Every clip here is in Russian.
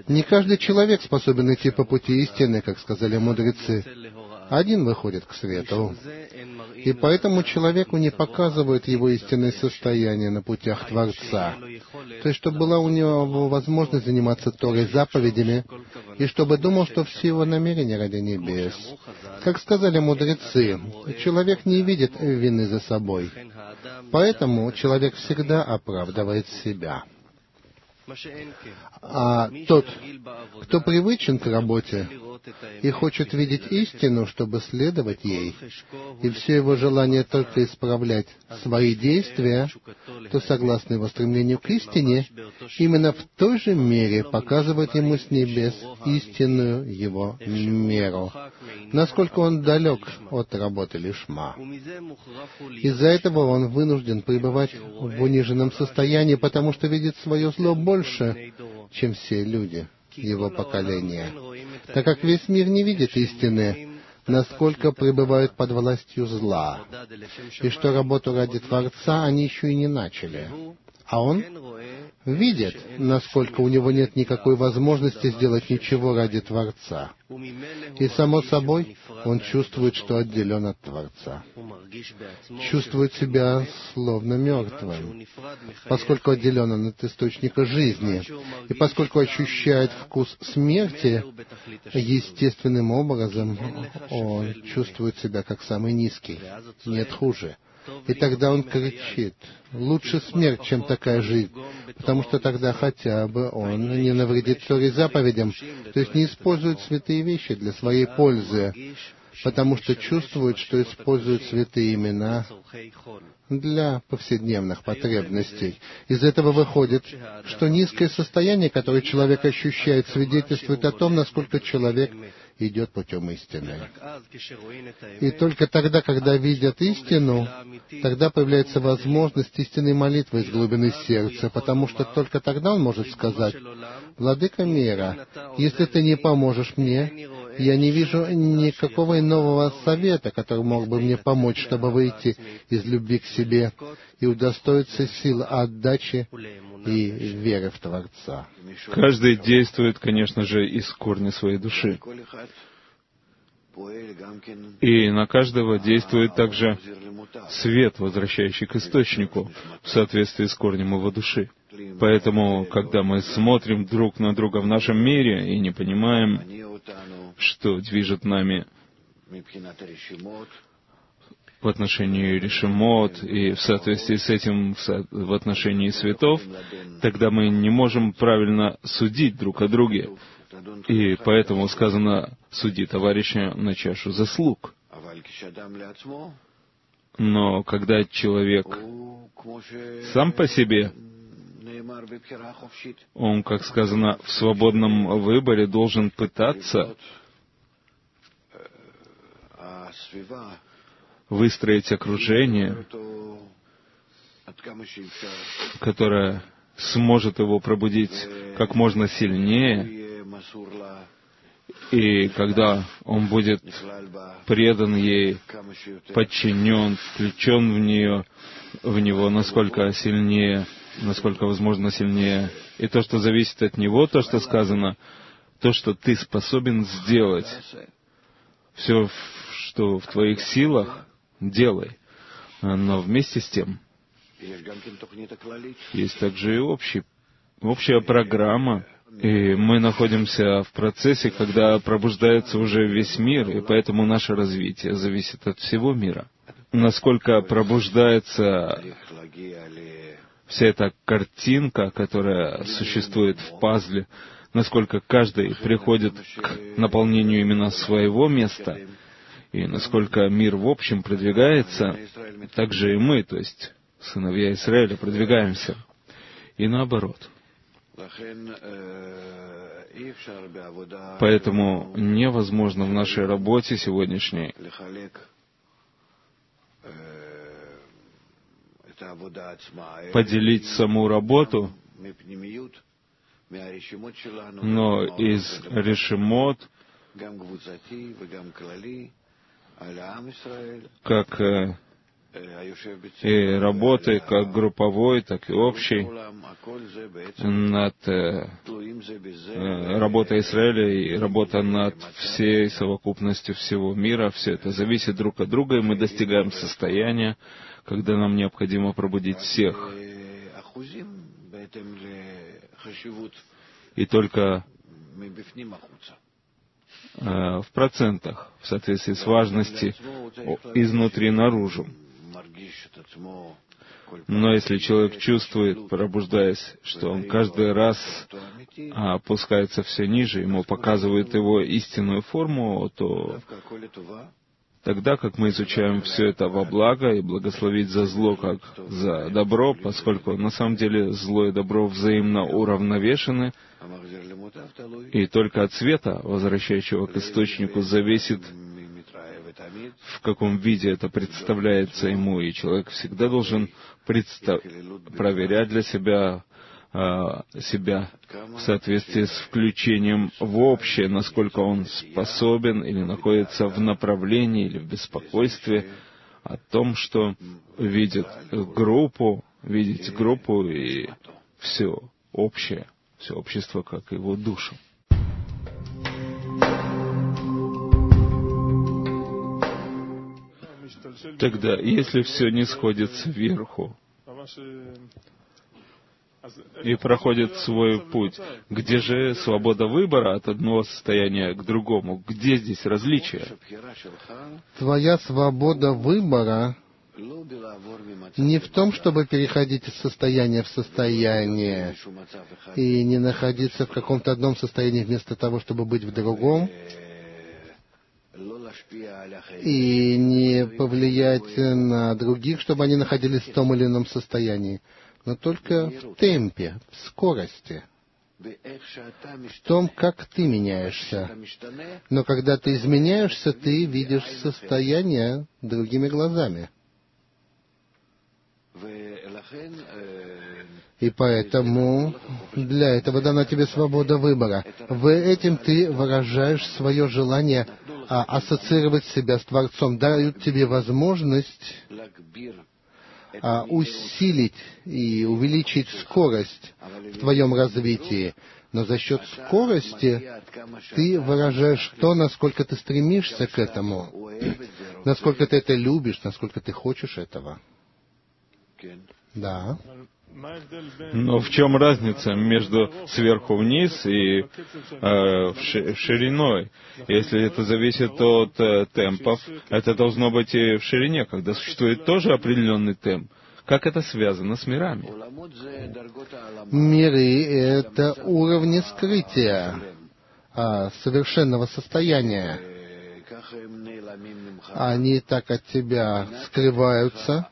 Не каждый человек способен идти по пути истины, как сказали мудрецы. Один выходит к свету. И поэтому человеку не показывают его истинное состояние на путях Творца. То есть, чтобы была у него возможность заниматься Торой заповедями, и чтобы думал, что все его намерения ради небес. Как сказали мудрецы, человек не видит вины за собой. Поэтому человек всегда оправдывает себя. А тот, кто привычен к работе и хочет видеть истину, чтобы следовать ей, и все его желание только исправлять свои действия, то, согласно его стремлению к истине, именно в той же мере показывает ему с небес истинную его меру, насколько он далек от работы лишма. Из-за этого он вынужден пребывать в униженном состоянии, потому что видит свое зло больше, чем все люди его поколения, так как весь мир не видит истины, насколько пребывают под властью зла, и что работу ради Творца они еще и не начали. А он видит, насколько у него нет никакой возможности сделать ничего ради Творца. И, само собой, он чувствует, что отделен от Творца. Чувствует себя словно мертвым, поскольку отделен он от источника жизни. И поскольку ощущает вкус смерти, естественным образом он чувствует себя как самый низкий. Нет хуже. И тогда он кричит: «Лучше смерть, чем такая жизнь», потому что тогда хотя бы он не навредит Торе заповедям, то есть не использует святые вещи для своей пользы, потому что чувствует, что использует святые имена для повседневных потребностей. Из этого выходит, что низкое состояние, которое человек ощущает, свидетельствует о том, насколько человек идет путем истины. И только тогда, когда видят истину, тогда появляется возможность истинной молитвы из глубины сердца, потому что только тогда он может сказать: «Владыка мира, если ты не поможешь мне, я не вижу никакого иного совета, который мог бы мне помочь, чтобы выйти из любви к себе и удостоиться сил отдачи и веры в Творца». Каждый действует, конечно же, из корня своей души. И на каждого действует также свет, возвращающий к источнику, в соответствии с корнем его души. Поэтому, когда мы смотрим друг на друга в нашем мире и не понимаем, что движет нами в отношении решемот и в соответствии с этим в отношении светов, тогда мы не можем правильно судить друг о друге. И поэтому сказано: «Суди товарища на чашу заслуг». Но когда человек сам по себе, он, как сказано, в свободном выборе должен пытаться выстроить окружение, которое сможет его пробудить как можно сильнее, и когда он будет предан ей, подчинен, включен в него, насколько сильнее, насколько возможно сильнее, и то, что зависит от него, то, что сказано, то, что ты способен сделать, все, что в твоих силах, делай. Но вместе с тем есть также и общая программа, и мы находимся в процессе, когда пробуждается уже весь мир, и поэтому наше развитие зависит от всего мира. Насколько пробуждается вся эта картинка, которая существует в пазле, насколько каждый приходит к наполнению именно своего места, и насколько мир в общем продвигается, так же и мы, то есть сыновья Израиля, продвигаемся. И наоборот. Поэтому невозможно в нашей работе сегодняшней поделить саму работу, но из решемот, как и работы как групповой, так и общей над работой Израиля и работа над всей совокупностью всего мира. Все это зависит друг от друга, и мы достигаем состояния, когда нам необходимо пробудить всех. И только в процентах, в соответствии с важностью, изнутри наружу. Но если человек чувствует, пробуждаясь, что он каждый раз опускается все ниже, ему показывают его истинную форму, то тогда как мы изучаем все это во благо и благословить за зло как за добро, поскольку на самом деле зло и добро взаимно уравновешены, и только от света, возвращающего к источнику, зависит, в каком виде это представляется ему, и человек всегда должен проверять для себя в соответствии с включением в общее, насколько он способен или находится в направлении или в беспокойстве о том, что видеть группу и все общее, все общество как его душу. Тогда, если все не сходит сверху и проходит свой путь, где же свобода выбора от одного состояния к другому? Где здесь различие? Твоя свобода выбора не в том, чтобы переходить из состояния в состояние и не находиться в каком-то одном состоянии вместо того, чтобы быть в другом, и не повлиять на других, чтобы они находились в том или ином состоянии, но только в темпе, в скорости, в том, как ты меняешься. Но когда ты изменяешься, ты видишь состояние другими глазами. И поэтому для этого дана тебе свобода выбора. Этим ты выражаешь свое желание ассоциировать себя с Творцом, дают тебе возможность усилить и увеличить скорость в твоем развитии. Но за счет скорости ты выражаешь то, насколько ты стремишься к этому, насколько ты это любишь, насколько ты хочешь этого. Да. Но в чем разница между сверху вниз и шириной? Если это зависит от темпов, это должно быть и в ширине, когда существует тоже определенный темп. Как это связано с мирами? Миры — это уровни скрытия совершенного состояния. Они так от тебя скрываются,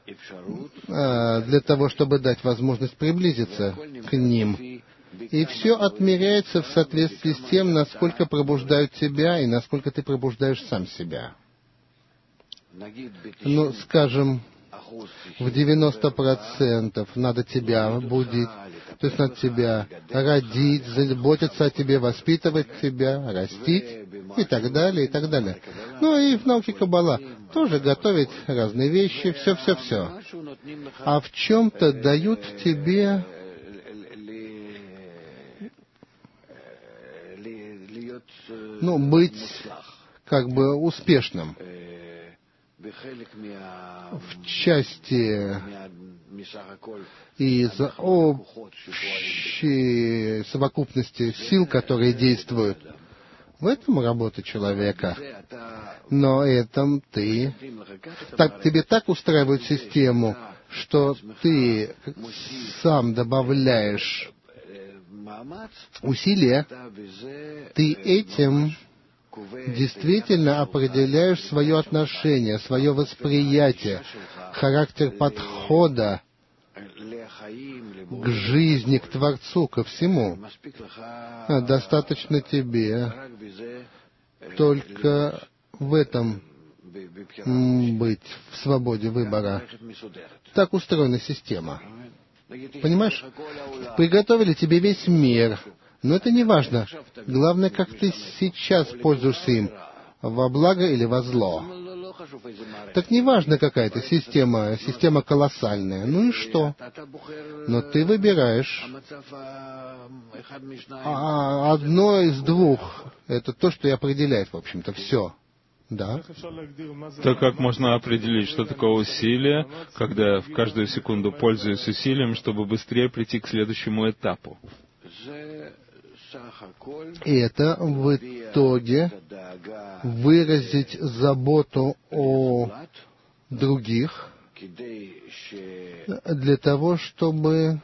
для того, чтобы дать возможность приблизиться к ним. И все отмеряется в соответствии с тем, насколько пробуждают тебя и насколько ты пробуждаешь сам себя. Ну, скажем, в 90% надо тебя будить, то есть надо тебя родить, заботиться о тебе, воспитывать тебя, растить и так далее, и так далее. Ну и в науке Каббала тоже готовить разные вещи, все. А в чем-то дают тебе быть как бы успешным в части из общей совокупности сил, которые действуют. В этом работа человека. Но тебе так устраивают систему, что ты сам добавляешь усилия, ты этим действительно определяешь свое отношение, свое восприятие, характер подхода к жизни, к Творцу, ко всему. Достаточно тебе только в этом быть, в свободе выбора. Так устроена система. Понимаешь? Приготовили тебе весь мир, но это не важно. Главное, как ты сейчас пользуешься им, во благо или во зло. Так неважно, какая это система колоссальная. Ну и что? Но ты выбираешь одно из двух. Это то, что и определяет, в общем-то, все. Да. Так как можно определить, что такое усилие, когда я в каждую секунду пользуюсь усилием, чтобы быстрее прийти к следующему этапу? И это в итоге выразить заботу о других для того, чтобы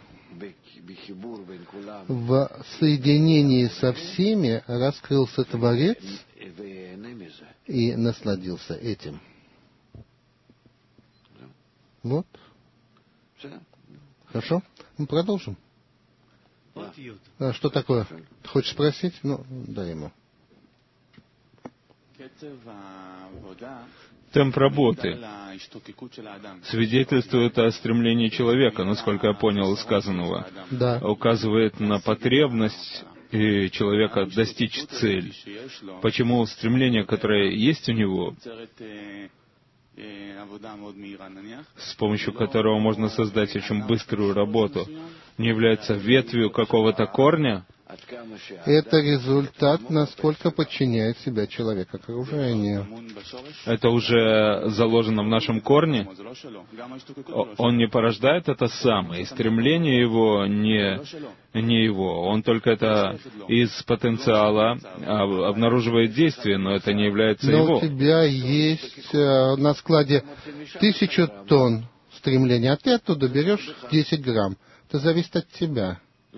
в соединении со всеми раскрылся Творец и насладился этим. Вот. Хорошо? Мы продолжим. Что такое? Хочешь спросить? Ну, дай ему. Темп работы свидетельствует о стремлении человека, насколько я понял из сказанного. Да. Указывает на потребность человека достичь цель. Почему стремление, которое есть у него, с помощью которого можно создать очень быструю работу, не является ветвью какого-то корня? Это результат, насколько подчиняет себя человек окружению. Это уже заложено в нашем корне? Он не порождает это сам, и стремление его не его. Он только это из потенциала обнаруживает действие, но это не является его. Но у тебя есть на складе 1000 тонн стремления, а ты оттуда берешь 10 грамм. Это зависит от тебя.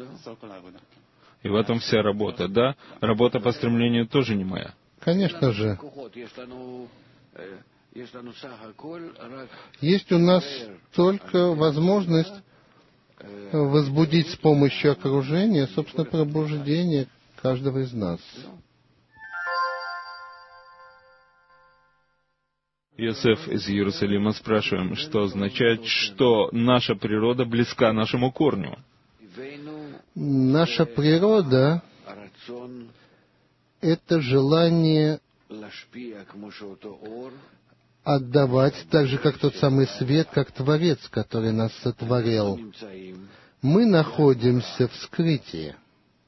И в этом вся работа, да? Работа по стремлению тоже не моя. Конечно же. Есть у нас только возможность возбудить с помощью окружения, собственно, пробуждение каждого из нас. Йосеф из Иерусалима спрашиваем, что означает, что наша природа близка нашему корню. Наша природа — это желание отдавать так же, как тот самый свет, как Творец, который нас сотворил. Мы находимся в скрытии.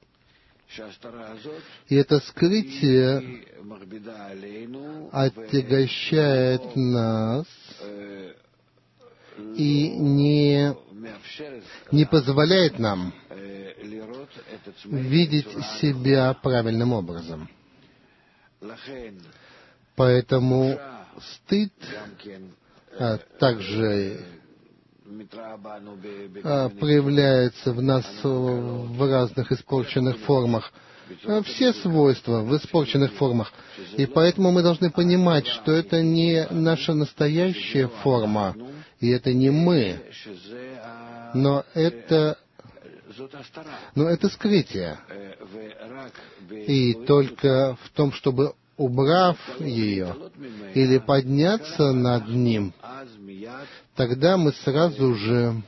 И это скрытие отягощает нас и не позволяет нам видеть себя правильным образом. Поэтому стыд также проявляется в нас в разных испорченных формах. Все свойства в испорченных формах. И поэтому мы должны понимать, что это не наша настоящая форма, и это не мы, но это скрытие. И только в том, чтобы, убрав ее или подняться над ним, тогда мы сразу же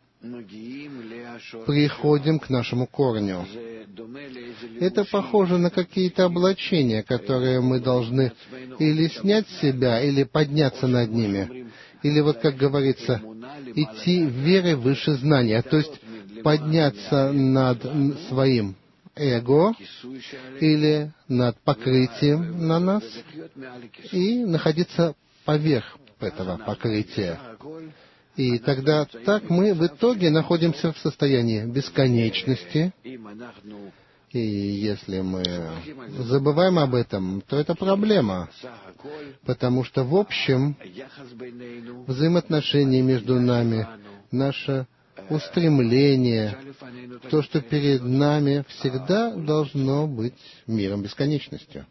приходим к нашему корню. Это похоже на какие-то облачения, которые мы должны или снять с себя, или подняться над ними. Или вот, как говорится, идти верой выше знания, то есть подняться над своим эго или над покрытием на нас и находиться поверх этого покрытия. И тогда так мы в итоге находимся в состоянии бесконечности. И если мы забываем об этом, то это проблема. Потому что, в общем, взаимоотношения между нами, наше устремление, то, что перед нами всегда должно быть миром бесконечностью.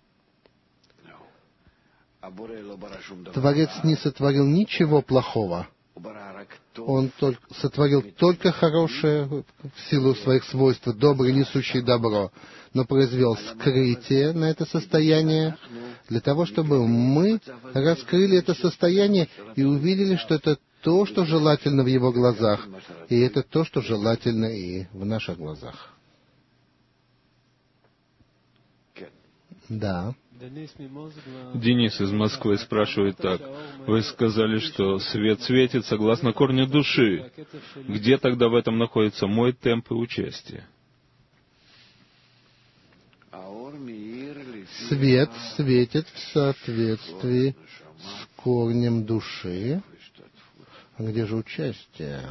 Творец не сотворил ничего плохого. Он сотворил только хорошее в силу своих свойств, добрый, несущий добро, но произвел скрытие на это состояние для того, чтобы мы раскрыли это состояние и увидели, что это то, что желательно в его глазах, и это то, что желательно и в наших глазах. Да. Денис из Москвы спрашивает так. Вы сказали, что свет светит согласно корню души. Где тогда в этом находится мой темп и участие? Свет светит в соответствии с корнем души. А где же участие?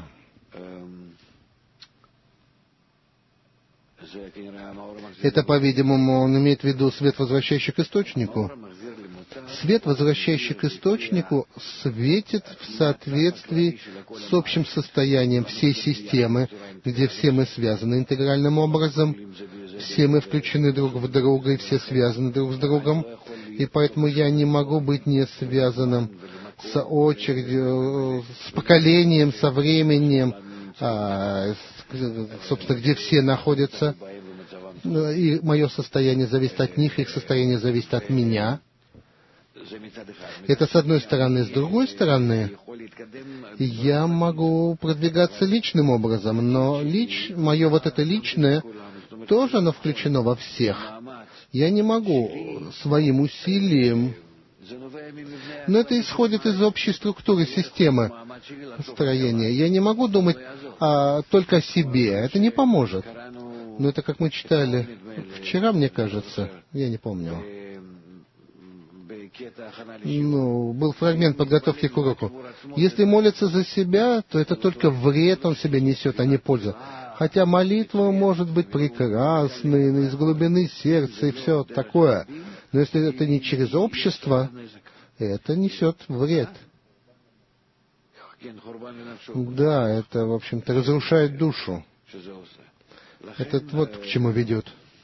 Это, по-видимому, он имеет в виду свет, возвращающий к источнику. Свет, возвращающий к источнику, светит в соответствии с общим состоянием всей системы, где все мы связаны интегральным образом, все мы включены друг в друга, и все связаны друг с другом, и поэтому я не могу быть не связанным с очередью, с поколением, со временем, собственно, где все находятся, и мое состояние зависит от них, их состояние зависит от меня. Это с одной стороны. С другой стороны, я могу продвигаться личным образом, но мое вот это личное тоже оно включено во всех. Я не могу своим усилием, но это исходит из общей структуры системы строения. Я не могу думать только о себе, это не поможет. Но это как мы читали вчера, мне кажется, я не помню. Был фрагмент подготовки к уроку. Если молится за себя, то это только вред он себе несет, а не пользу. Хотя молитва может быть прекрасной, из глубины сердца и все такое. Но если это не через общество, это несет вред. Да, это, в общем-то, разрушает душу. Это вот к чему ведет.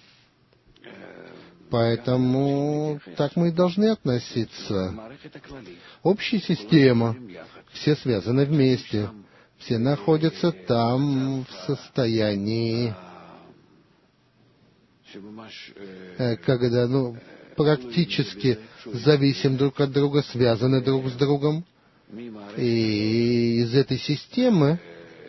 Поэтому так мы и должны относиться. Общая система, все связаны вместе, все находятся там в состоянии, когда, практически зависим друг от друга, связаны друг с другом. И из этой системы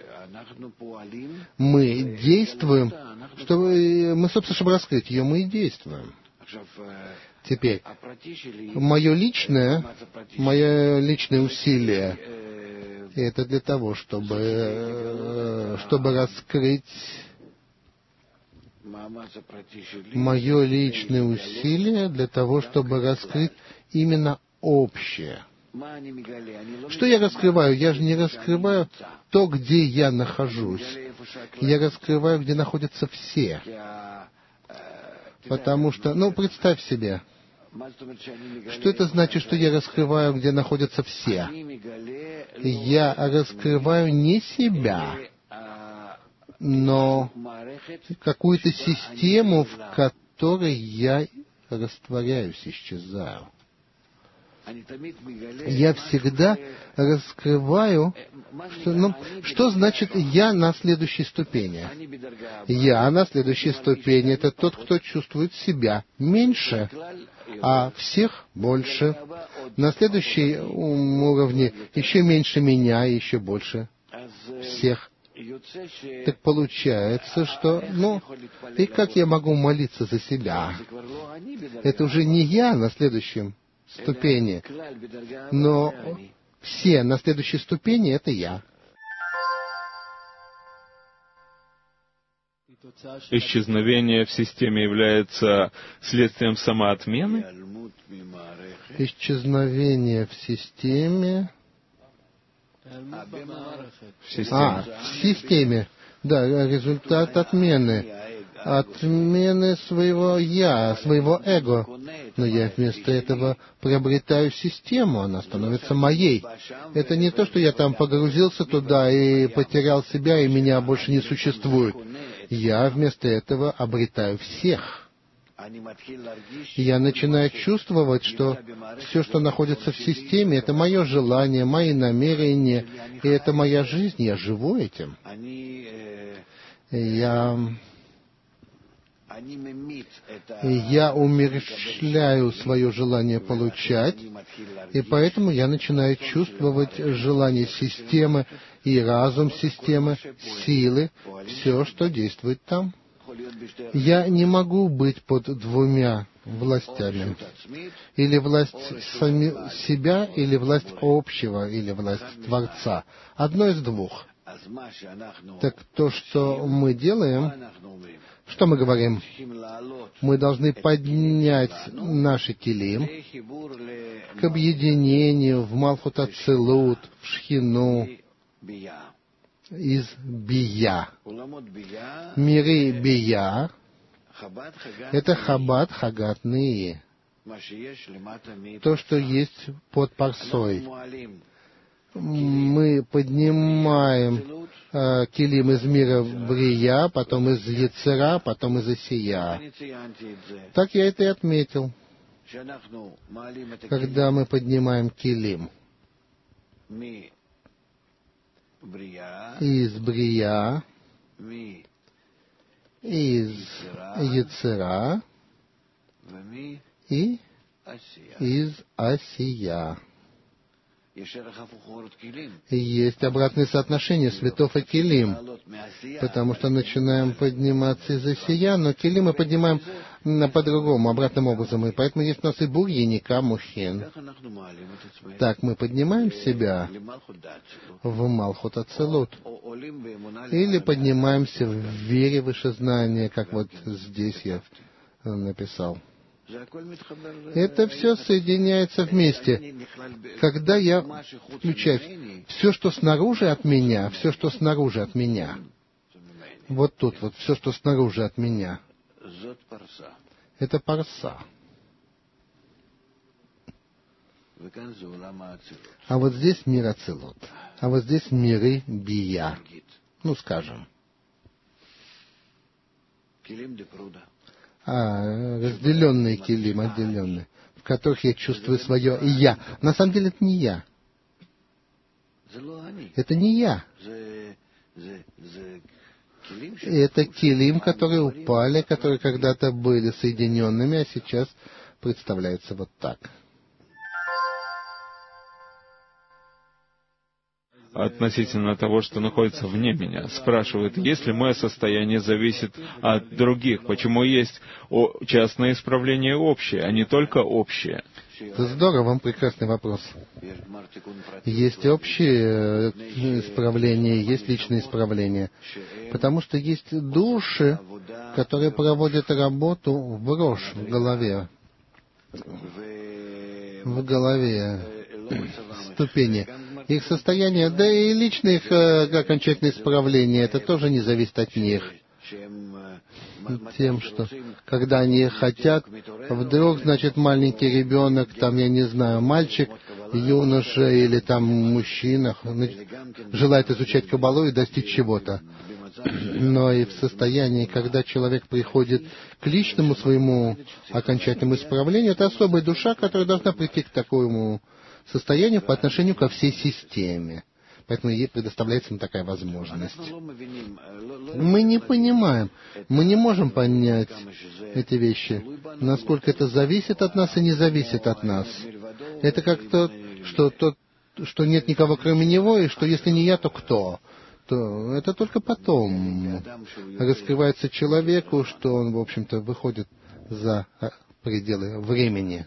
мы действуем, мы, собственно, чтобы раскрыть ее, мы и действуем. Теперь, мое личное усилие, это для того, чтобы раскрыть мое личное усилие, для того, чтобы раскрыть именно общее. Что я раскрываю? Я же не раскрываю то, где я нахожусь. Я раскрываю, где находятся все. Потому что, представь себе, что это значит, что я раскрываю, где находятся все? Я раскрываю не себя, но какую-то систему, в которой я растворяюсь, исчезаю. Я всегда раскрываю, что значит «я на следующей ступени». Я на следующей ступени — это тот, кто чувствует себя меньше, а всех больше. На следующем уровне еще меньше меня, еще больше всех. Так получается, что, и как я могу молиться за себя? Это уже не я на следующем ступени, но все на следующей ступени — это я. Исчезновение в системе является следствием самоотмены? Исчезновение в системе... В системе. В системе. Да, результат отмены. Отмены своего «я», своего эго. Но я вместо этого приобретаю систему, она становится моей. Это не то, что я там погрузился туда и потерял себя, и меня больше не существует. Я вместо этого обретаю всех. Я начинаю чувствовать, что все, что находится в системе, это мое желание, мои намерения, и это моя жизнь, я живу этим. Я умерщвляю свое желание получать, и поэтому я начинаю чувствовать желание системы и разум системы, силы, все, что действует там. Я не могу быть под двумя властями. Или власть себя, или власть общего, или власть Творца. Одно из двух. Так то, что мы делаем, что мы говорим? Мы должны поднять наши килим к объединению в Малхут Ацилут, в Шхину, из Бия. Миры Бия — это Хабад Хагатные, то, что есть под Парсой. Мы поднимаем килим из мира Брия, потом из Ецера, потом из Осия. Так я это и отметил, когда мы поднимаем килим из Брия, из Ецера и из Осия. И есть обратное соотношение светов и килим, потому что начинаем подниматься из Осия, но килим мы поднимаем по-другому, обратным образом. И поэтому есть у нас и Бур, Еника, Мухин. Так мы поднимаем себя в Малхут Ацилут. Или поднимаемся в вере вышезнания, как вот здесь я написал. Это все соединяется вместе. Когда я включаю все, что снаружи от меня, все, что снаружи от меня, вот тут вот, все, что снаружи от меня, это парса. А вот здесь мир Ацилут. А вот здесь миры Бия. Ну, скажем. Разделенные килим, отделенные, в которых я чувствую свое «я». На самом деле это не я. Это не я. Это килим, которые упали, которые когда-то были соединенными, а сейчас представляются вот так. Относительно того, что находится вне меня, спрашивает, если мое состояние зависит от других, почему есть частное исправление общее, а не только общее? Это здорово, прекрасный вопрос. Есть общее исправление, есть личное исправление. Потому что есть души, которые проводят работу в брошь, в голове. В голове ступени. Их состояние, да и личное их окончательное исправление, это тоже не зависит от них. Тем, что когда они хотят, вдруг, значит, маленький ребенок, там, я не знаю, мальчик, юноша или там мужчина желает изучать каббалу и достичь чего-то. Но и в состоянии, когда человек приходит к личному своему окончательному исправлению, это особая душа, которая должна прийти к такому состоянию по отношению ко всей системе. Поэтому ей предоставляется им такая возможность. Мы не понимаем, мы не можем понять эти вещи, насколько это зависит от нас и не зависит от нас. Это как то, что нет никого кроме него, и что если не я, то кто? То это только потом раскрывается человеку, что он, в общем-то, выходит за пределы времени.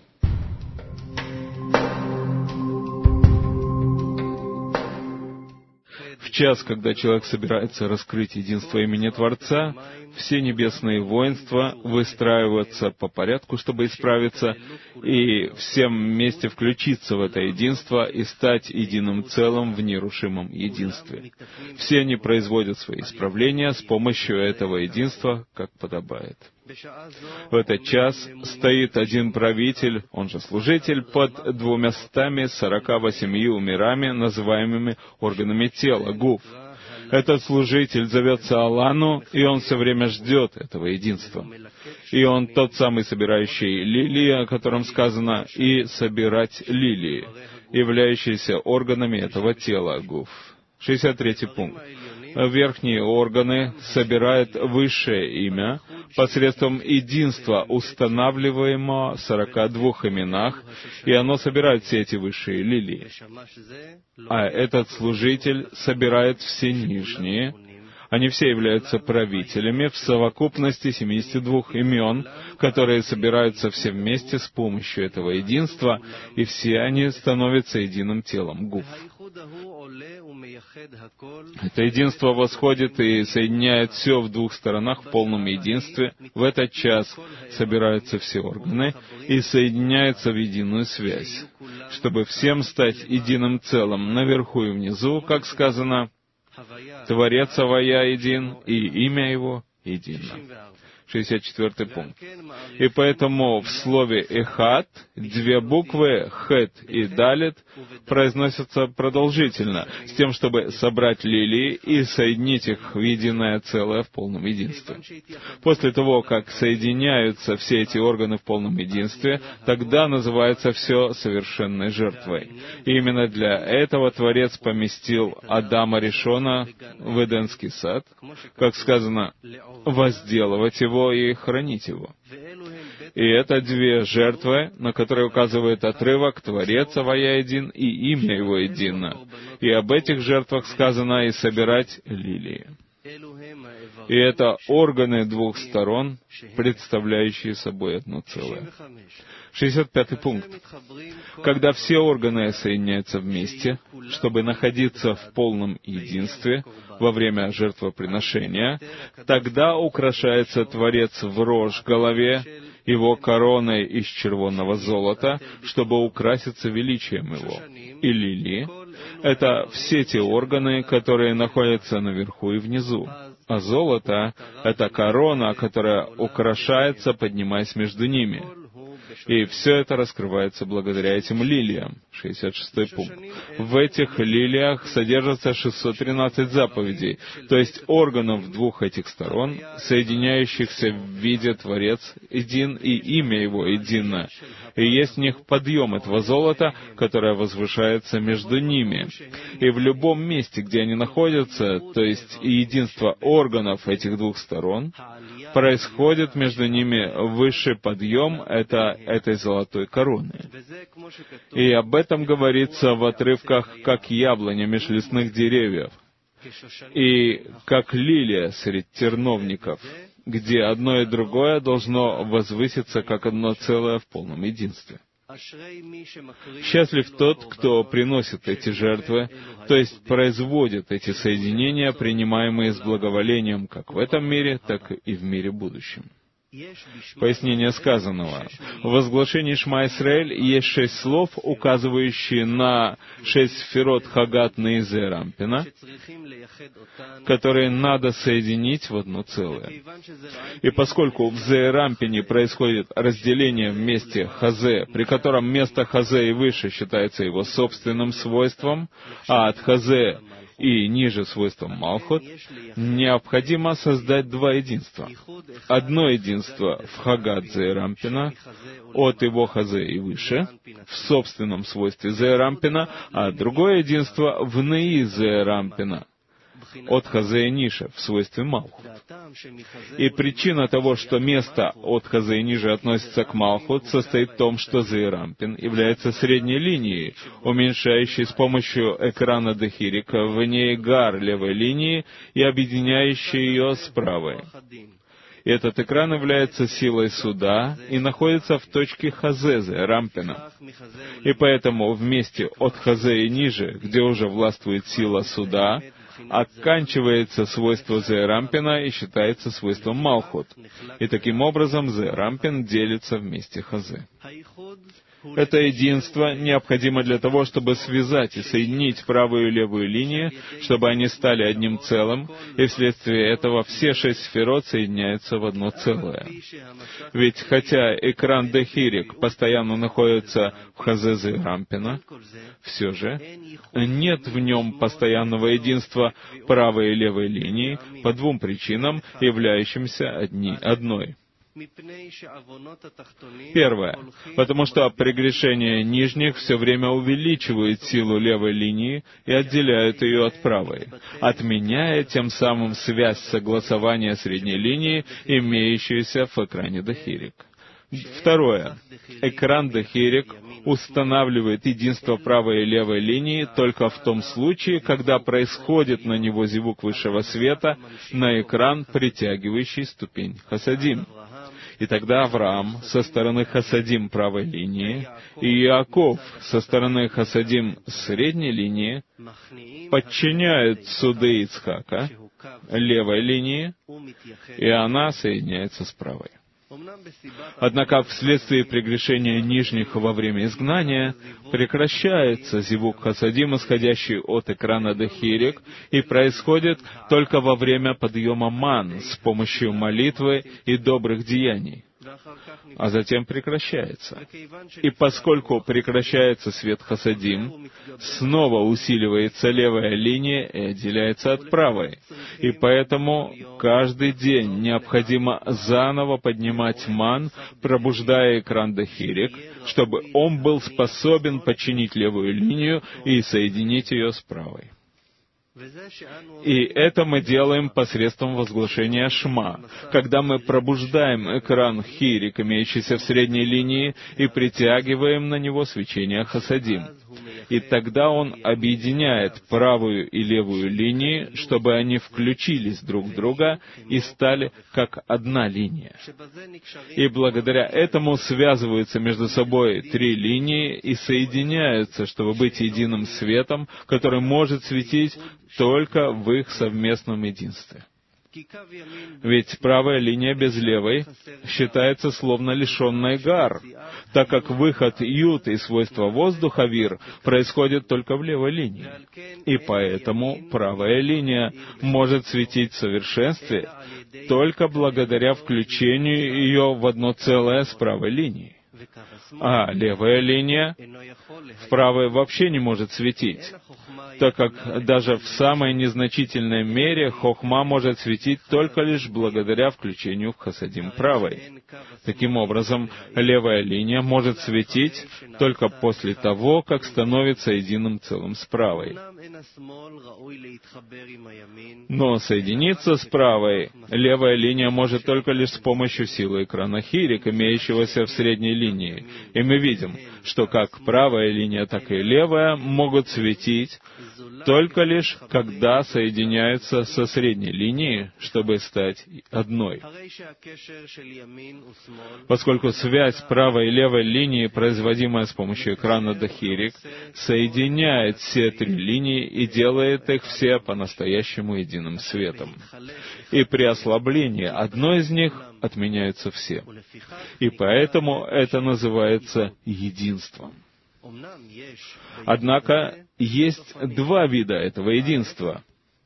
В час, когда человек собирается раскрыть единство имени Творца, все небесные воинства выстраиваются по порядку, чтобы исправиться, и всем вместе включиться в это единство и стать единым целым в нерушимом единстве. Все они производят свои исправления с помощью этого единства, как подобает. В этот час стоит один правитель, он же служитель, под 248 мирами, называемыми органами тела, гуф. Этот служитель зовется Алану, и он все время ждет этого единства. И он тот самый собирающий лилии, о котором сказано, и собирать лилии, являющиеся органами этого тела, гуф. 63-й пункт. Верхние органы собирают высшее имя посредством единства, устанавливаемого в 42 именах, и оно собирает все эти высшие лилии. А этот служитель собирает все нижние, Они все являются правителями в совокупности 72 имен, которые собираются все вместе с помощью этого единства, и все они становятся единым телом Гуф. Это единство восходит и соединяет все в двух сторонах в полном единстве. В этот час собираются все органы и соединяются в единую связь, чтобы всем стать единым целым наверху и внизу, как сказано, Творец Авая един, и имя Его едино. 64 пункт. И поэтому в слове «эхат» две буквы «хет» и «далит» произносятся продолжительно, с тем, чтобы собрать лилии и соединить их в единое целое в полном единстве. После того, как соединяются все эти органы в полном единстве, тогда называется все совершенной жертвой. И именно для этого Творец поместил Адама Ришона в Эдемский сад, как сказано, возделывать его и хранить его. И это две жертвы, на которые указывает отрывок «Творец Авая един» и имя Его едино. И об этих жертвах сказано «и собирать лилии». И это органы двух сторон, представляющие собой одно целое. 65 пункт. Когда все органы соединяются вместе, чтобы находиться в полном единстве во время жертвоприношения, тогда украшается Творец в рожь голове его короной из червонного золота, чтобы украситься величием его. И лилии — это все те органы, которые находятся наверху и внизу. А золото — это корона, которая украшается, поднимаясь между ними. И все это раскрывается благодаря этим лилиям. 66 пункт. В этих лилиях содержатся 613 заповедей, то есть органов двух этих сторон, соединяющихся в виде Творец един и имя Его едино. И есть в них подъем этого золота, которое возвышается между ними. И в любом месте, где они находятся, то есть и единство органов этих двух сторон, происходит между ними высший подъем этой золотой короны. И об этом говорится в отрывках «как яблоня меж лесных деревьев» и «как лилия средь терновников», где одно и другое должно возвыситься как одно целое в полном единстве. Счастлив тот, кто приносит эти жертвы, то есть производит эти соединения, принимаемые с благоволением как в этом мире, так и в мире будущем. Пояснение сказанного. В возглашении Шма Исраэль есть 6 слов, указывающие на 6 сферот Хагат Нейзе Рампина, которые надо соединить в одно целое. И поскольку в Зерампине происходит разделение в месте Хазе, при котором место Хазе и выше считается его собственным свойством, а от Хазе и ниже свойством Малхут, необходимо создать два единства. Одно единство в Хагат Зерампина, от его Хазе и выше, в собственном свойстве Зерампина, а другое единство в Неи Зерампина, от Хазе и ниже, в свойстве Малхут. И причина того, что место от Хазе и ниже относится к Малхут, состоит в том, что Зерампин является средней линией, уменьшающей с помощью экрана Дехирика в ней гар левой линии и объединяющей ее с правой. И этот экран является силой суда и находится в точке Хазе Зерампина. И поэтому в месте от Хазе и ниже, где уже властвует сила суда, оканчивается свойство Зерампина и считается свойством Малхут. И таким образом Зерампин делится вместе Хазе. Это единство необходимо для того, чтобы связать и соединить правую и левую линии, чтобы они стали одним целым, и вследствие этого все 6 сферот соединяются в одно целое. Ведь хотя экран Дехирик постоянно находится в Хазе Зерампина, все же нет в нем постоянного единства правой и левой линии по двум причинам, являющимся одной. Первое. Потому что прегрешения нижних все время увеличивают силу левой линии и отделяют ее от правой, отменяя тем самым связь согласования средней линии, имеющуюся в экране Дехирик. Второе. Экран Дехирик устанавливает единство правой и левой линии только в том случае, когда происходит на него зивук высшего света на экран, притягивающий ступень Хасадим. И тогда Авраам со стороны Хасадим правой линии и Иаков со стороны Хасадим средней линии подчиняют суды Ицхака левой линии, и она соединяется с правой. Однако вследствие прегрешения нижних во время изгнания прекращается зивук Хасадим, исходящий от экрана Дехирик, и происходит только во время подъема ман с помощью молитвы и добрых деяний, а затем прекращается. И поскольку прекращается свет Хасадим, снова усиливается левая линия и отделяется от правой. И поэтому каждый день необходимо заново поднимать ман, пробуждая экран Дехирик, чтобы он был способен подчинить левую линию и соединить ее с правой. И это мы делаем посредством возглашения Шма, когда мы пробуждаем экран Хирик, имеющийся в средней линии, и притягиваем на него свечение Хасадим. И тогда он объединяет правую и левую линии, чтобы они включились друг в друга и стали как одна линия. И благодаря этому связываются между собой три линии и соединяются, чтобы быть единым светом, который может светить только в их совместном единстве. Ведь правая линия без левой считается словно лишенной гар, так как выход ют и свойства воздуха вир происходит только в левой линии. И поэтому правая линия может светить в совершенстве только благодаря включению ее в одно целое с правой линией. А левая линия в правой вообще не может светить, так как даже в самой незначительной мере хохма может светить только лишь благодаря включению в хасадим правой. Таким образом, левая линия может светить только после того, как становится единым целым с правой. Но соединиться с правой левая линия может только лишь с помощью силы экрана Хирик, имеющегося в средней линии. И мы видим, что как правая линия, так и левая могут светить только лишь когда соединяются со средней линией, чтобы стать одной. Поскольку связь правой и левой линии, производимая с помощью экрана Дехирик, соединяет все три линии и делает их все по-настоящему единым светом. И при ослаблении одной из них отменяются все. И поэтому это называется единством. Однако есть два вида этого единства.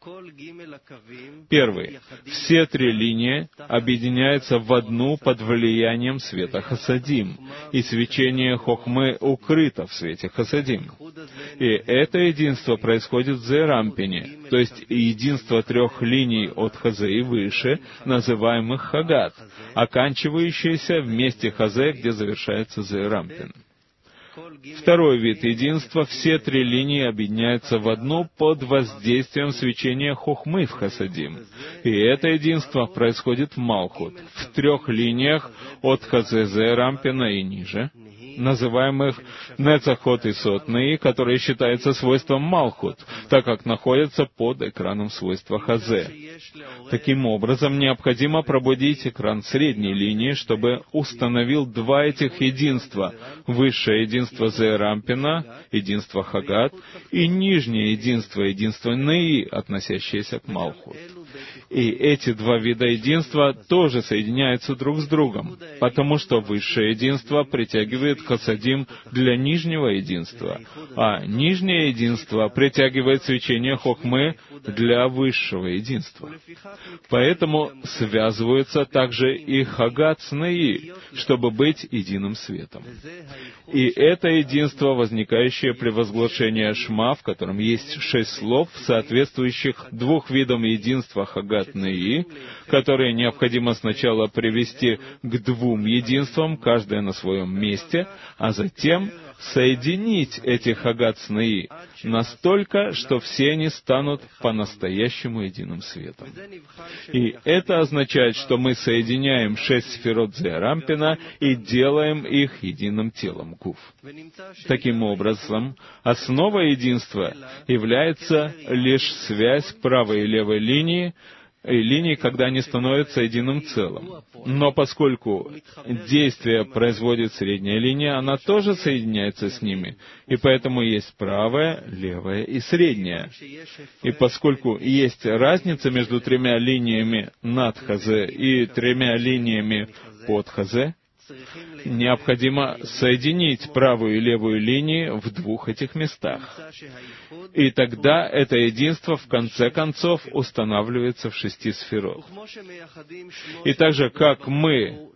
Первый. Все три линии объединяются в одну под влиянием света Хасадим, и свечение Хохмы укрыто в свете Хасадим. И это единство происходит в Зеэрампине, то есть единство трех линий от Хазе и выше, называемых Хагат, оканчивающееся в месте Хазе, где завершается Зеэрампин. Второй вид единства — все три линии объединяются в одну под воздействием свечения Хохмы в Хасадим. И это единство происходит в Малхут, в трех линиях от Хазе Зеэрампина и ниже, называемых Нецахот и Сотные, которые считаются свойством Малхут, так как находятся под экраном свойства Хазе. Таким образом, необходимо пробудить экран средней линии, чтобы установил два этих единства: высшее единство Зеэрампина, единство Хагат, и нижнее единство Неи, относящееся к Малхут. И эти два вида единства тоже соединяются друг с другом, потому что высшее единство притягивает Хасадим для нижнего единства, а нижнее единство притягивает свечение Хохмы для высшего единства. Поэтому связываются также и Хагат с Неи, чтобы быть единым светом. И это единство, возникающее при возглашении Шма, в котором есть 6 слов, соответствующих двух видам единства Хагат Неи, которые необходимо сначала привести к двум единствам, каждое на своем месте, а затем соединить эти Хагат с Неи настолько, что все они станут по-настоящему единым светом. И это означает, что мы соединяем 6 сферот Зеарампина и делаем их единым телом Гуф. Таким образом, основой единства является лишь связь правой и левой линии, когда они становятся единым целым. Но поскольку действие производит средняя линия, она тоже соединяется с ними. И поэтому есть правая, левая и средняя. И поскольку есть разница между 3 линиями над Хазе и 3 линиями под Хазе, необходимо соединить правую и левую линии в 2 этих местах. И тогда это единство в конце концов устанавливается в 6 сферот. И так же, как мы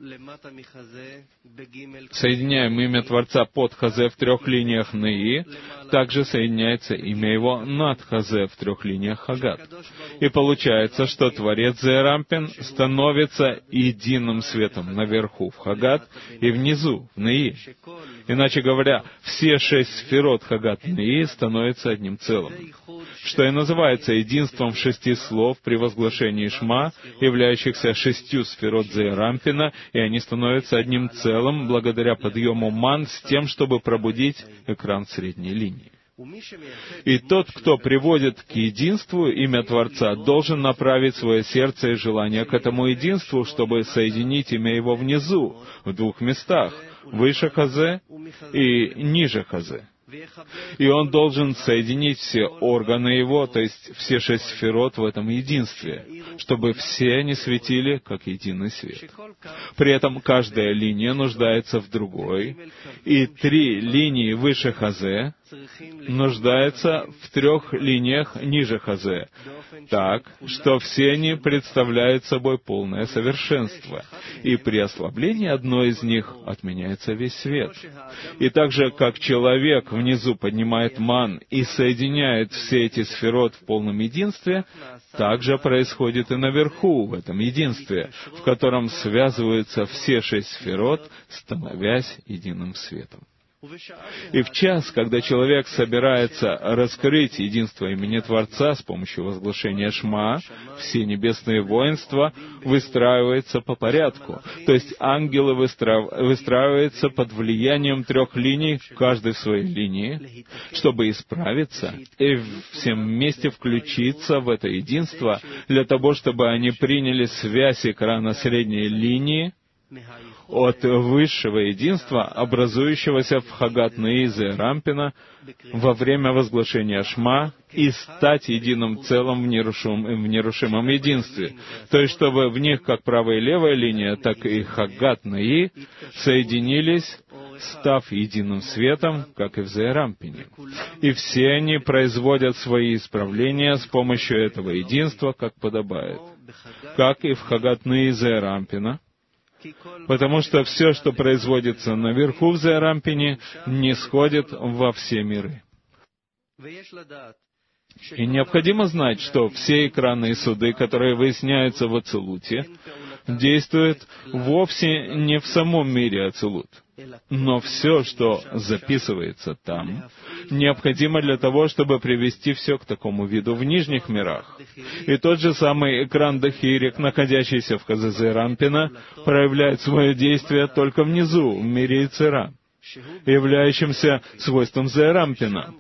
соединяем имя Творца под Хазе в 3 линиях Неи, также соединяется имя Его над Хазе в 3 линиях Хагат. И получается, что Творец Зеарампин становится единым светом наверху в Хагат и внизу в Неи. Иначе говоря, все 6 сферот Хагат Неи становятся одним целым, что и называется единством 6 слов при возглашении Шма, являющихся 6 сферот Зеарампина, и они становятся одним целым благодаря подъему ман с тем, чтобы пробудить экран средней линии. И тот, кто приводит к единству имя Творца, должен направить свое сердце и желание к этому единству, чтобы соединить имя Его внизу, в 2 местах, выше Хазе и ниже Хазе. И он должен соединить все органы его, то есть все 6 сферот в этом единстве, чтобы все они светили как единый свет. При этом каждая линия нуждается в другой, и 3 линии выше Хазе нуждаются в 3 линиях ниже Хазе, так, что все они представляют собой полное совершенство, и при ослаблении одной из них отменяется весь свет. И так же, как человек внизу поднимает ман и соединяет все эти сферот в полном единстве, так же происходит и наверху, в этом единстве, в котором связываются все 6 сферот, становясь единым светом. И в час, когда человек собирается раскрыть единство имени Творца с помощью возглашения Шма, все небесные воинства выстраиваются по порядку. То есть ангелы выстраиваются под влиянием 3 линий, каждый в своей линии, чтобы исправиться и всем вместе включиться в это единство, для того, чтобы они приняли связь экрана средней линии от высшего единства, образующегося в Хагат Неи Зеарампина во время возглашения Шма, и стать единым целым в нерушимом единстве. То есть, чтобы в них как правая и левая линия, так и Хагат Неи соединились, став единым светом, как и в Зеарампине. И все они производят свои исправления с помощью этого единства, как подобает, как и в Хагат Неи Зеарампина, потому что все, что производится наверху в Зеарампине, не сходит во все миры. И необходимо знать, что все экраны и суды, которые выясняются в Ацилуте, действуют вовсе не в самом мире Ацилут. Но все, что записывается там, необходимо для того, чтобы привести все к такому виду в нижних мирах. И тот же самый экран Дахирик, находящийся в Хазе Зеарампина, проявляет свое действие только внизу, в мире Ицера, являющемся свойством Зеарампина.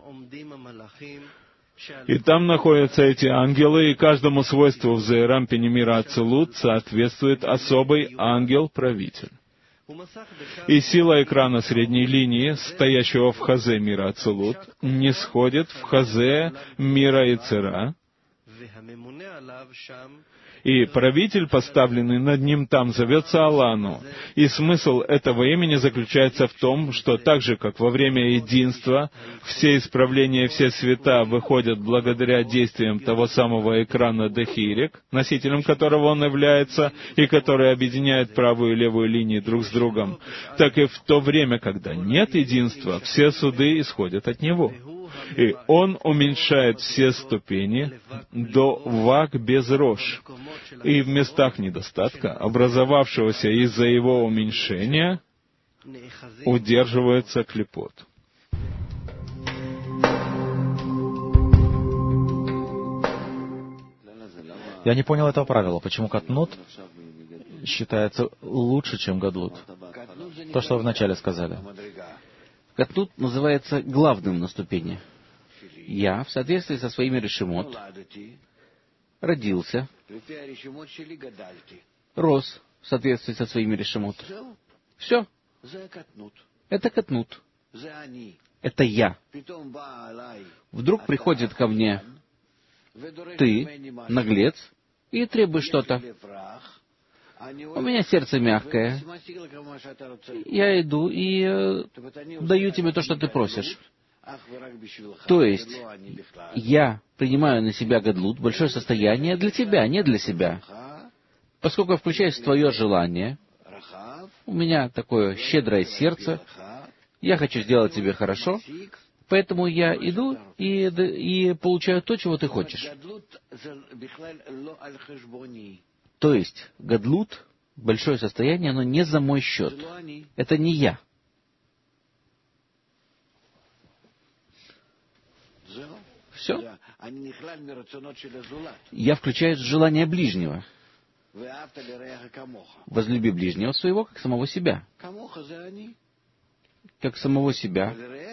И там находятся эти ангелы, и каждому свойству в Зеарампине мира Ацилут соответствует особый ангел-правитель. И сила экрана средней линии, стоящего в Хазе мира Ацилут, не сходит в Хазе мира Ицера, и правитель, поставленный над ним там, зовется Алану. И смысл этого имени заключается в том, что так же, как во время единства, все исправления и все света выходят благодаря действиям того самого экрана Дахирик, носителем которого он является, и который объединяет правую и левую линии друг с другом, так и в то время, когда нет единства, все суды исходят от него. И он уменьшает все ступени до вак без рож. И в местах недостатка, образовавшегося из-за его уменьшения, удерживается клипот. Я не понял этого правила. Почему катнут считается лучше, чем гадлут? То, что вы вначале сказали. Катнут называется главным на ступени. Я, в соответствии со своими решимот, родился, рос в соответствии со своими решимот. Все. Это катнут. Это я. Вдруг приходит ко мне ты, наглец, и требуешь что-то. У меня сердце мягкое. Я иду и даю тебе то, что ты просишь. То есть, я принимаю на себя гадлут, большое состояние для тебя, не для себя. Поскольку я включаюсь в твое желание, у меня такое щедрое сердце, я хочу сделать тебе хорошо, поэтому я иду и получаю то, чего ты хочешь. То есть, гадлут, большое состояние, оно не за мой счет. Это не я. Все. Я включаюсь в желание ближнего. Возлюби ближнего своего, как самого себя. Как самого себя.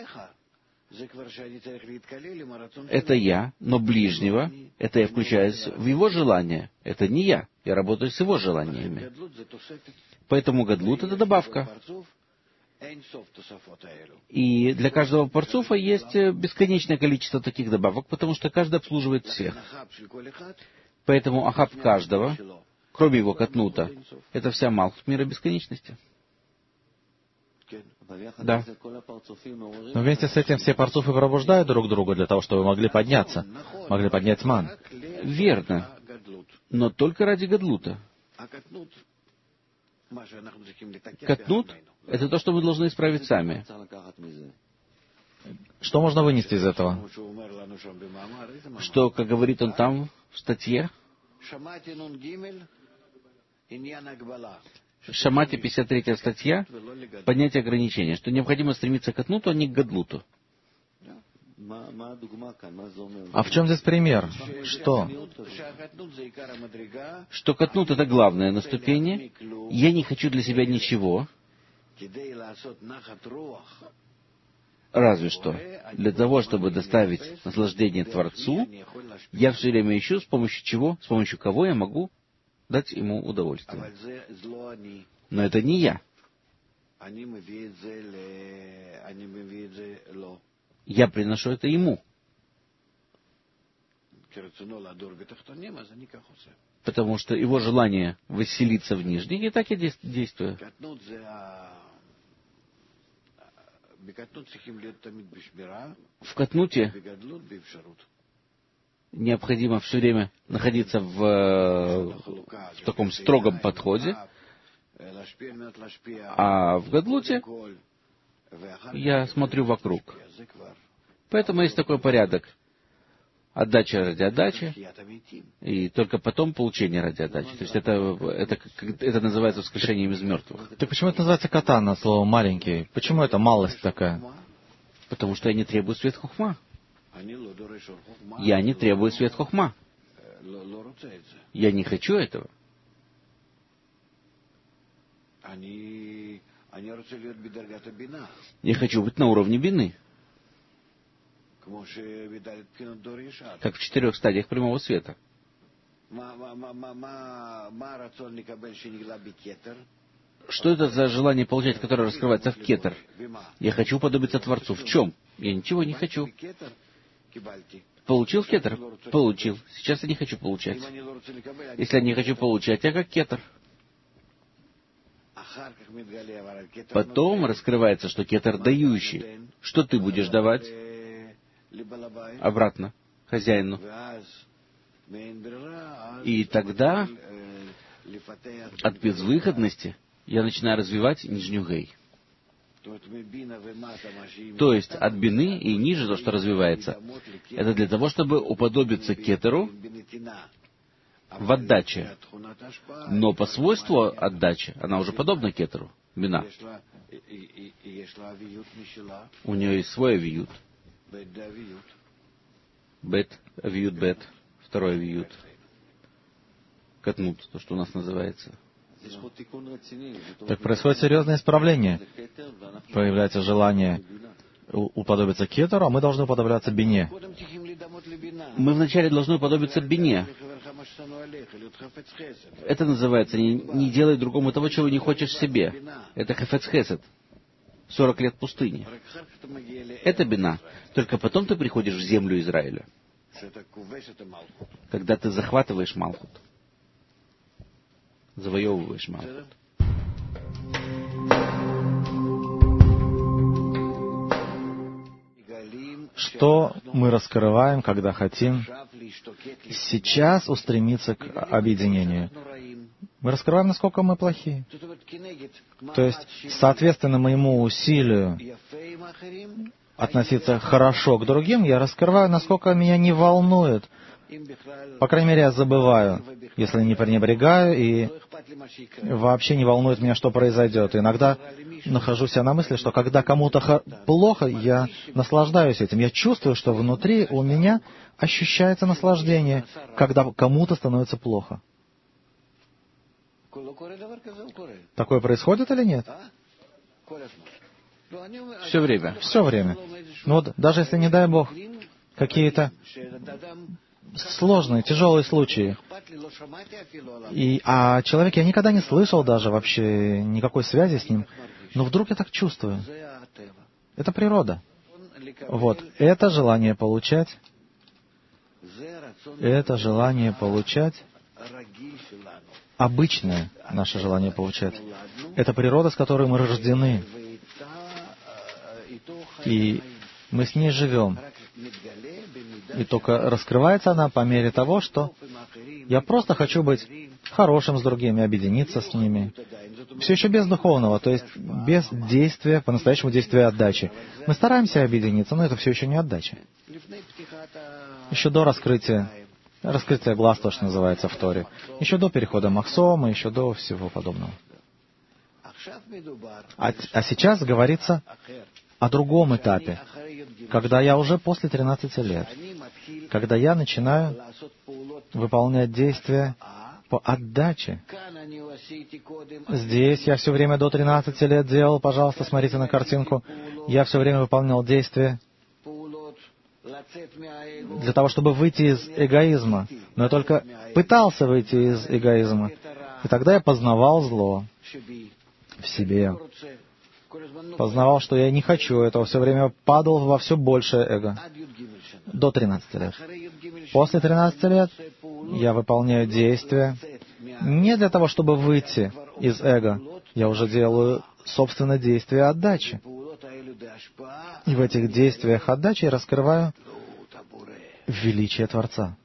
Это я, но ближнего, это я включаюсь в его желание. Это не я. Я работаю с его желаниями. Поэтому гадлут — это добавка. И для каждого парцуфа есть бесконечное количество таких добавок, потому что каждый обслуживает всех. Поэтому ахаб каждого, кроме его катнута, это вся малхут мира бесконечности. Да. Но вместе с этим все парцуфы пробуждают друг друга для того, чтобы вы могли подняться, могли поднять ман. Верно. Но только ради гадлута. Катнут — это то, что мы должны исправить сами. Что можно вынести из этого? Что, как говорит он там, в статье, Шамати, 53 статья, поднятие ограничения, что необходимо стремиться к катнуту, а не к гадлуту. А в чем здесь пример? Что? Что катнут — это главное на ступени. Я не хочу для себя ничего, разве что для того, чтобы доставить наслаждение Творцу, я все время ищу, с помощью чего, с помощью кого я могу дать ему удовольствие. Но это не я. Я приношу это ему. Потому что его желание веселиться в нижних, и так я действую. В катнуте необходимо все время находиться в таком строгом подходе, а в гадлуте я смотрю вокруг. Поэтому есть такой порядок. Отдача ради отдачи, и только потом получение ради отдачи. То есть это называется воскрешением из мертвых. Так почему это называется катана, слово маленький? Почему это малость такая? Потому что я не требую свет хохма. Я не требую свет хохма. Я не хочу этого. Я хочу быть на уровне бины. Как в 4 стадиях прямого света. Что это за желание получать, которое раскрывается в кетер? Я хочу уподобиться Творцу. В чем? Я ничего не хочу. Получил кетер? Получил. Сейчас я не хочу получать. Если я не хочу получать, я как кетер. Потом раскрывается, что кетер дающий. Что ты будешь давать? Обратно, хозяину. И тогда от безвыходности я начинаю развивать нижнюю гей. То есть от бины и ниже то, что развивается, это для того, чтобы уподобиться кетеру в отдаче. Но по свойству отдачи она уже подобна кетеру, бина. У нее есть свой авиют. Бет, авиют бет, второй авиют. катнут, то, что у нас называется. Так происходит серьезное исправление. Появляется желание уподобиться кетеру, а мы должны уподобляться бине. Мы вначале должны уподобиться бине. Это называется «не делай другому того, чего не хочешь себе». Это хефец хесед. 40 лет пустыни. Это бина. Только потом ты приходишь в землю Израиля. Когда ты захватываешь Малхут. Завоевываешь Малхут. Что мы раскрываем, когда хотим сейчас устремиться к объединению? Мы раскрываем, насколько мы плохие. То есть, соответственно моему усилию относиться хорошо к другим, я раскрываю, насколько меня не волнует. По крайней мере, я забываю, если не пренебрегаю, и вообще не волнует меня, что произойдет. Иногда нахожу себя на мысли, что когда кому-то плохо, я наслаждаюсь этим. Я чувствую, что внутри у меня ощущается наслаждение, когда кому-то становится плохо. Такое происходит или нет? Все время. Все время. Но вот даже если, не дай Бог, какие-то сложные, тяжелые случаи, а человек, я никогда не слышал даже вообще никакой связи с ним, но вдруг я так чувствую. Это природа. Вот. Это желание получать, обычное наше желание получать. Это природа, с которой мы рождены. И мы с ней живем. И только раскрывается она по мере того, что я просто хочу быть хорошим с другими, объединиться с ними. Все еще без духовного, то есть без действия, по-настоящему действия отдачи. Мы стараемся объединиться, но это все еще не отдача. Еще до раскрытия глаз, то, что называется в Торе. Еще до перехода Махсома, еще до всего подобного. А сейчас говорится о другом этапе, когда я уже после 13 лет, когда я начинаю выполнять действия по отдаче. Здесь я все время до 13 лет делал, пожалуйста, смотрите на картинку, я все время выполнял действия для того, чтобы выйти из эгоизма. Но я только пытался выйти из эгоизма. И тогда я познавал зло в себе. Познавал, что я не хочу этого, все время падал во все большее эго. До 13 лет. После 13 лет я выполняю действия не для того, чтобы выйти из эго. Я уже делаю, собственно, действия отдачи. И в этих действиях отдачи я раскрываю величие Творца.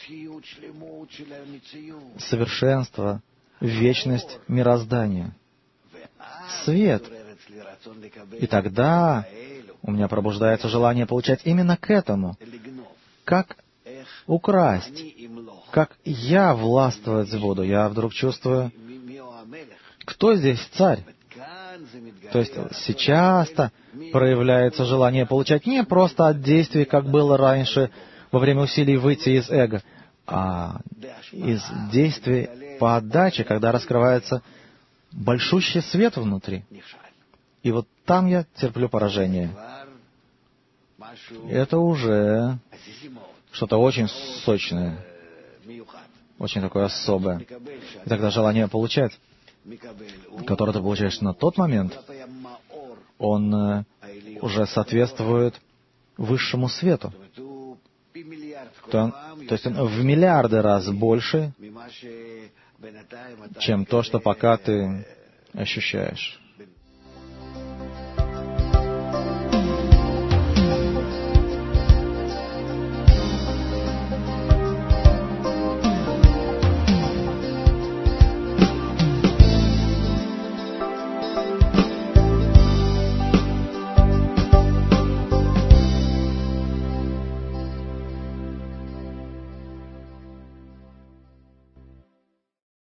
Совершенство, вечность мироздания. Свет. И тогда у меня пробуждается желание получать именно к этому. Как украсть, как я властвовать буду. Я вдруг чувствую, кто здесь царь? То есть сейчас-то проявляется желание получать не просто от действий, как было раньше, во время усилий выйти из эго, а из действий по отдаче, когда раскрывается большущий свет внутри. И вот там я терплю поражение. Это уже что-то очень сочное, очень такое особое. И тогда желание получать, которое ты получаешь на тот момент, он уже соответствует высшему свету. То есть он в миллиарды раз больше, чем то, что пока ты ощущаешь.